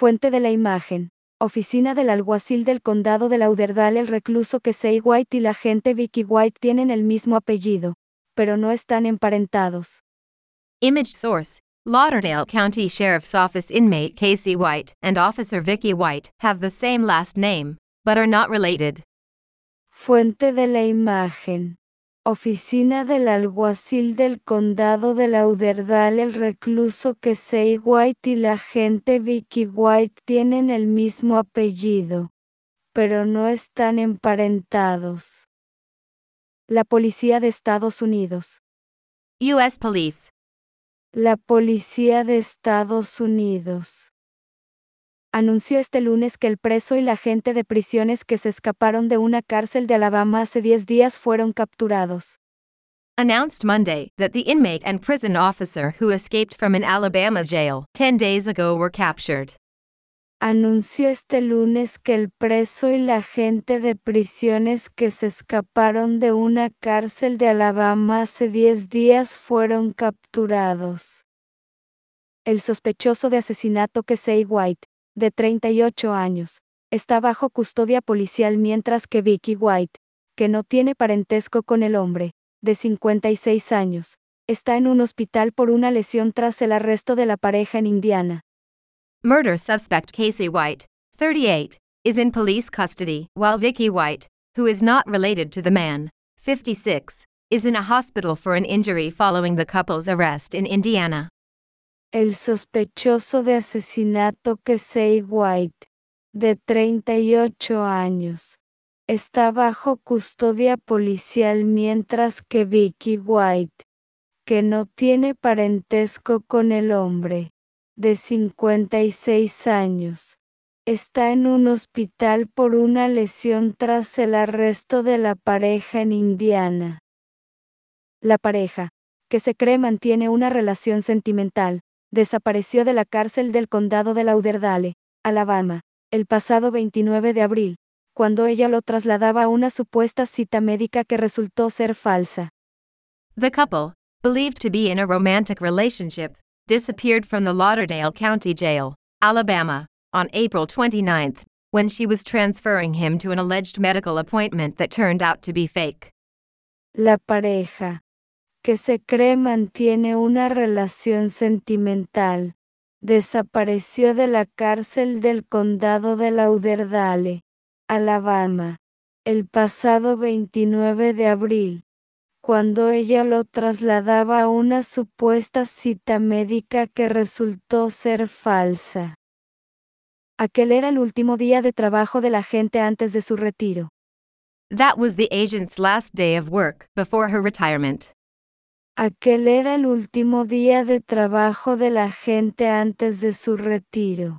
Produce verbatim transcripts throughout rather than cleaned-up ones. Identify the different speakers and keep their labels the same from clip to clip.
Speaker 1: Fuente de la imagen. Oficina del alguacil del condado de Lauderdale. El recluso Casey White y la agente Vicky White tienen el mismo apellido, pero no están emparentados.
Speaker 2: Image source: Lauderdale County Sheriff's Office. Inmate Casey White and Officer Vicky White have the same last name, but are not related.
Speaker 1: Fuente de la imagen. Oficina del alguacil del condado de Lauderdale. El recluso Casey White y la agente Vicky White tienen el mismo apellido, pero no están emparentados. La Policía de Estados Unidos.
Speaker 2: U S Police.
Speaker 1: La Policía de Estados Unidos anunció este lunes que el preso y la agente de prisiones que se escaparon de una cárcel de Alabama hace diez días fueron capturados.
Speaker 2: Announced Monday that the inmate and prison officer who escaped from an Alabama jail ten days ago were captured.
Speaker 1: Anunció este lunes que el preso y la agente de prisiones que se escaparon de una cárcel de Alabama hace diez días fueron capturados. El sospechoso de asesinato Casey White, de treinta y ocho años, está bajo custodia policial, mientras que Vicky White, que no tiene parentesco con el hombre, de cincuenta y seis años, está en un hospital por una lesión tras el arresto de la pareja en Indiana.
Speaker 2: Murder suspect Casey White, thirty-eight, is in police custody, while Vicky White, who is not related to the man, fifty-six, is in a hospital for an injury following the couple's arrest in Indiana.
Speaker 1: El sospechoso de asesinato Casey White, de treinta y ocho años, está bajo custodia policial, mientras que Vicky White, que no tiene parentesco con el hombre, de cincuenta y seis años, está en un hospital por una lesión tras el arresto de la pareja en Indiana. La pareja, que se cree mantiene una relación sentimental, desapareció de la cárcel del condado de Lauderdale, Alabama, el pasado veintinueve de abril, cuando ella lo trasladaba a una supuesta cita médica que resultó ser falsa.
Speaker 2: The couple, believed to be in a romantic relationship, disappeared from the Lauderdale County Jail, Alabama, on April twenty-ninth, when she was transferring him to an alleged medical appointment that turned out to be fake.
Speaker 1: La pareja, que se cree mantiene una relación sentimental, desapareció de la cárcel del condado de Lauderdale, Alabama, el pasado veintinueve de abril, cuando ella lo trasladaba a una supuesta cita médica que resultó ser falsa. Aquel era el último día de trabajo del agente antes de su retiro.
Speaker 2: That was the agent's last day of work before her retirement.
Speaker 1: Aquel era el último día de trabajo del agente antes de su retiro.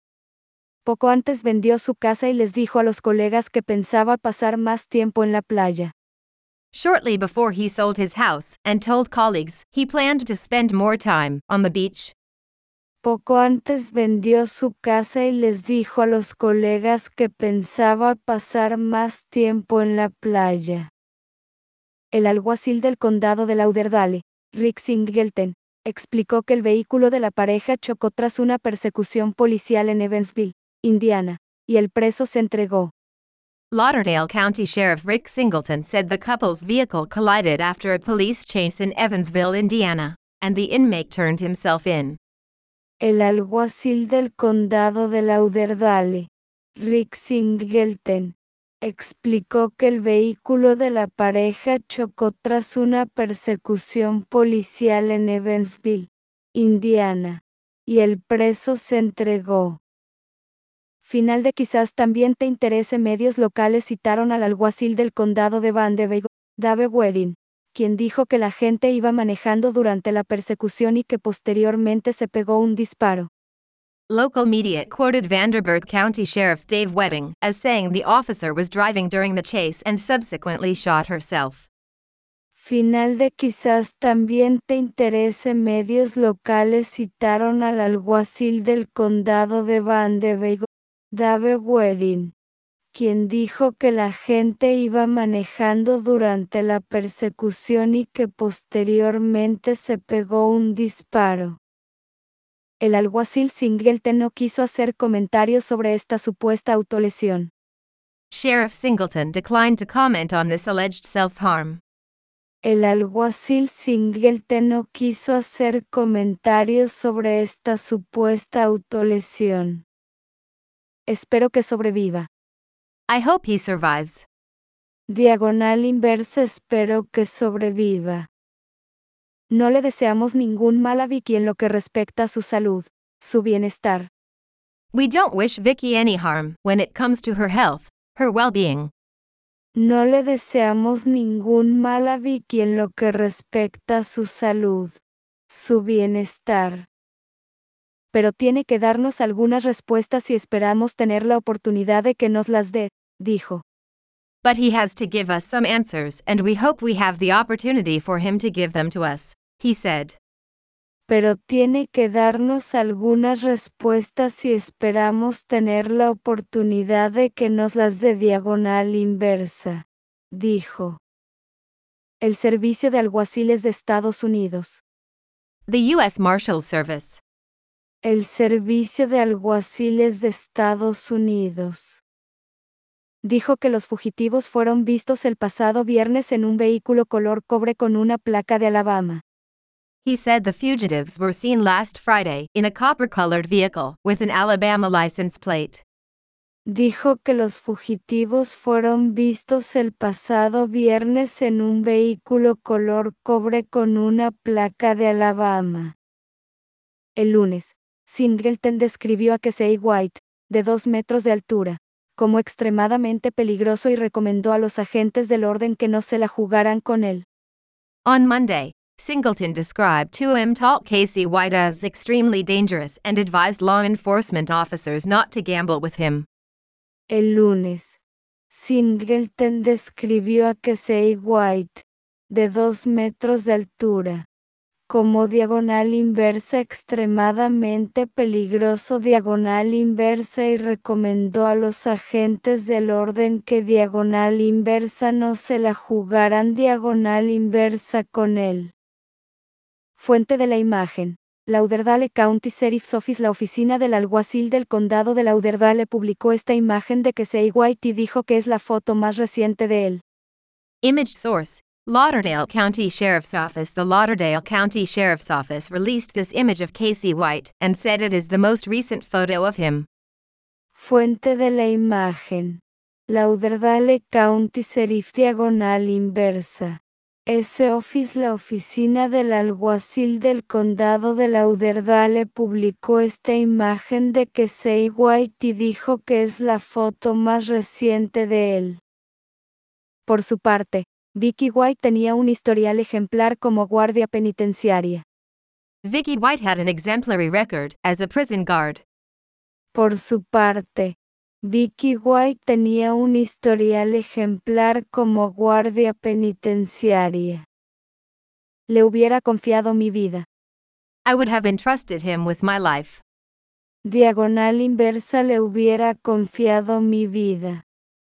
Speaker 1: Poco antes vendió su casa y les dijo a los colegas que pensaba pasar más tiempo en la playa.
Speaker 2: Shortly before he sold his house and told colleagues he planned to spend more time on the beach.
Speaker 1: Poco antes vendió su casa y les dijo a los colegas que pensaba pasar más tiempo en la playa. El alguacil del condado de Lauderdale, Rick Singleton, explicó que el vehículo de la pareja chocó tras una persecución policial en Evansville, Indiana, y el preso se entregó.
Speaker 2: Lauderdale County Sheriff Rick Singleton said the couple's vehicle collided after a police chase in Evansville, Indiana, and the inmate turned himself in.
Speaker 1: El alguacil del condado de Lauderdale, Rick Singleton, explicó que el vehículo de la pareja chocó tras una persecución policial en Evansville, Indiana, y el preso se entregó. Final de Quizás también te interese. Medios locales citaron al alguacil del condado de Vanderbilt, Dave Wedding, quien dijo que la gente iba manejando durante la persecución y que posteriormente se pegó un disparo.
Speaker 2: Local media quoted Vanderbilt County Sheriff Dave Wedding as saying the officer was driving during the chase and subsequently shot herself.
Speaker 1: Final de Quizás también te interese. Medios locales citaron al alguacil del condado de Vanderbilt, Dave Wedding, quien dijo que la gente iba manejando durante la persecución y que posteriormente se pegó un disparo. El alguacil Singleton no quiso hacer comentarios sobre esta supuesta autolesión.
Speaker 2: Sheriff Singleton declined to comment on this alleged self-harm.
Speaker 1: El alguacil Singleton no quiso hacer comentarios sobre esta supuesta autolesión. Espero que sobreviva.
Speaker 2: I hope he survives.
Speaker 1: Diagonal inversa. Espero que sobreviva. No le deseamos ningún mal a Vicky en lo que respecta a su salud, su bienestar.
Speaker 2: We don't wish Vicky any harm when it comes to her health, her well-being.
Speaker 1: No le deseamos ningún mal a Vicky en lo que respecta a su salud, su bienestar. Pero tiene que darnos algunas respuestas y esperamos tener la oportunidad de que nos las dé, dijo.
Speaker 2: But he has to give us some answers and we hope we have the opportunity for him to give them to us, he said.
Speaker 1: Pero tiene que darnos algunas respuestas y esperamos tener la oportunidad de que nos las dé. Diagonal inversa, dijo. El Servicio de Alguaciles de Estados Unidos.
Speaker 2: The U S Marshals Service.
Speaker 1: El Servicio de Alguaciles de Estados Unidos. Dijo que los fugitivos fueron vistos el pasado viernes en un vehículo color cobre con una placa de Alabama.
Speaker 2: He said the fugitives were seen last Friday in a copper-colored vehicle with an Alabama license plate.
Speaker 1: Dijo que los fugitivos fueron vistos el pasado viernes en un vehículo color cobre con una placa de Alabama. El lunes, Singleton describió a Casey White, de dos metros de altura, como extremadamente peligroso y recomendó a los agentes del orden que no se la jugaran con él.
Speaker 2: On Monday, Singleton described two meters tall Casey White as extremely dangerous and advised law enforcement officers not to gamble with him.
Speaker 1: El lunes, Singleton describió a Casey White, de dos metros de altura, como diagonal inversa extremadamente peligroso diagonal inversa y recomendó a los agentes del orden que diagonal inversa no se la jugaran diagonal inversa con él. Fuente de la imagen. Lauderdale County Sheriff's Office. La oficina del alguacil del condado de Lauderdale publicó esta imagen de Casey White y dijo que es la foto más reciente de él.
Speaker 2: Image source, Lauderdale County Sheriff's Office. The Lauderdale County Sheriff's Office released this image of Casey White and said it is the most recent photo of him.
Speaker 1: Fuente de la imagen. Lauderdale County Sheriff diagonal inversa. S. Office. La oficina del alguacil del condado de Lauderdale publicó esta imagen de Casey White y dijo que es la foto más reciente de él. Por su parte, Vicky White tenía un historial ejemplar como guardia penitenciaria.
Speaker 2: Vicky White had an exemplary record as a prison guard.
Speaker 1: Por su parte, Vicky White tenía un historial ejemplar como guardia penitenciaria. Le hubiera confiado mi vida.
Speaker 2: I would have entrusted him with my life.
Speaker 1: Diagonal inversa. Le hubiera confiado mi vida.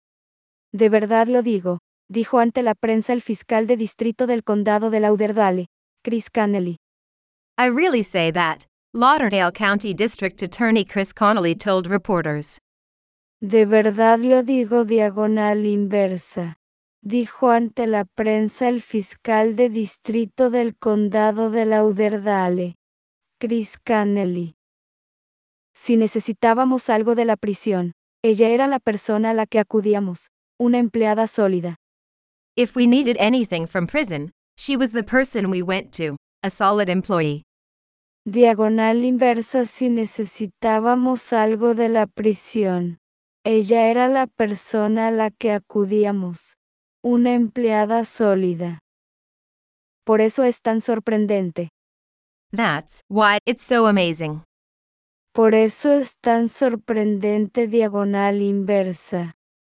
Speaker 1: De verdad lo digo, dijo ante la prensa el fiscal de distrito del condado de Lauderdale, Chris Connelly.
Speaker 2: I really say that, Lauderdale County District Attorney Chris Connelly told reporters.
Speaker 1: De verdad lo digo diagonal inversa. Dijo ante la prensa el fiscal de distrito del condado de Lauderdale, Chris Connelly. Si necesitábamos algo de la prisión, ella era la persona a la que acudíamos, una empleada sólida.
Speaker 2: If we needed anything from prison, she was the person we went to, a solid employee.
Speaker 1: Diagonal inversa. Si necesitábamos algo de la prisión, ella era la persona a la que acudíamos, una empleada sólida. Por eso es tan sorprendente.
Speaker 2: That's why it's so amazing.
Speaker 1: Por eso es tan sorprendente diagonal inversa.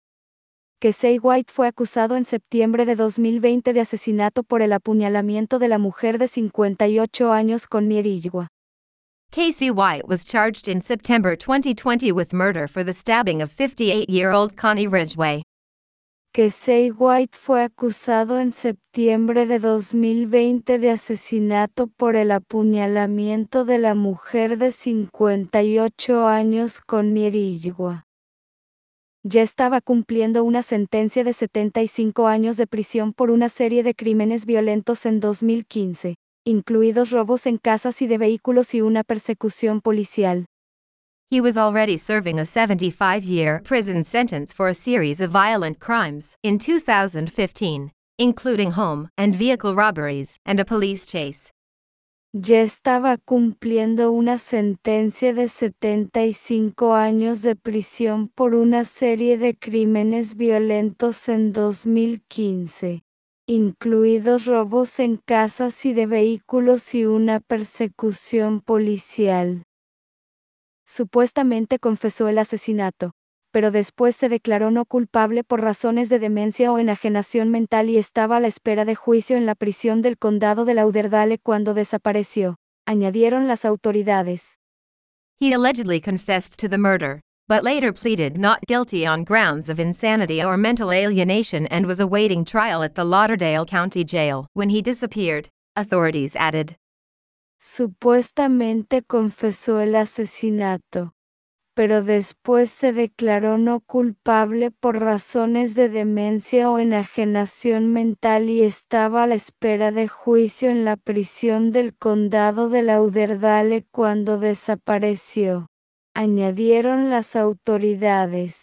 Speaker 1: Casey White fue acusado en septiembre de dos mil veinte de asesinato por el apuñalamiento de la mujer de cincuenta y ocho años Connie Ridgway.
Speaker 2: Casey White was charged in September twenty twenty with murder for the stabbing of fifty-eight-year-old Connie Ridgway.
Speaker 1: Casey White fue acusado en septiembre de dos mil veinte de asesinato por el apuñalamiento de la mujer de cincuenta y ocho años Connie Iriwa. Ya estaba cumpliendo una sentencia de setenta y cinco años de prisión por una serie de crímenes violentos en dos mil quince, incluidos robos en casas y de vehículos y una persecución policial.
Speaker 2: He was already serving a seventy-five-year prison sentence for a series of violent crimes in two thousand fifteen, including home and vehicle robberies and a police chase.
Speaker 1: Ya estaba cumpliendo una sentencia de setenta y cinco años de prisión por una serie de crímenes violentos en dos mil quince, incluidos robos en casas y de vehículos y una persecución policial. Supuestamente confesó el asesinato, pero después se declaró no culpable por razones de demencia o enajenación mental y estaba a la espera de juicio en la prisión del condado de Lauderdale cuando desapareció, añadieron las autoridades.
Speaker 2: He allegedly confessed to the murder, but later pleaded not guilty on grounds of insanity or mental alienation and was awaiting trial at the Lauderdale County Jail when he disappeared, authorities added.
Speaker 1: Supuestamente confesó el asesinato, pero después se declaró no culpable por razones de demencia o enajenación mental y estaba a la espera de juicio en la prisión del condado de Lauderdale cuando desapareció, añadieron las autoridades.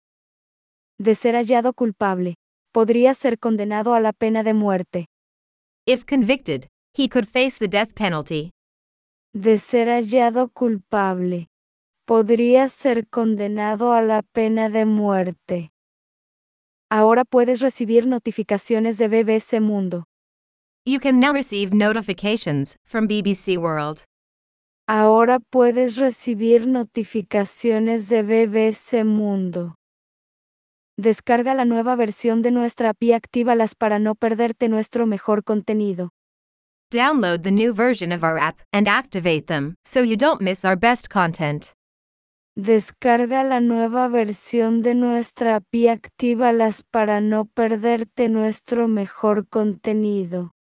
Speaker 1: De ser hallado culpable, podría ser condenado a la pena de muerte.
Speaker 2: If convicted, he could face the death penalty.
Speaker 1: De ser hallado culpable, podría ser condenado a la pena de muerte. Ahora puedes recibir notificaciones de B B C Mundo.
Speaker 2: You can now receive notifications from B B C World.
Speaker 1: Ahora puedes recibir notificaciones de B B C Mundo. Descarga la nueva versión de nuestra app y actívalas para no perderte nuestro mejor contenido.
Speaker 2: Download the new version of our app and activate them so you don't miss our best content.
Speaker 1: Descarga la nueva versión de nuestra app y actívalas para no perderte nuestro mejor contenido.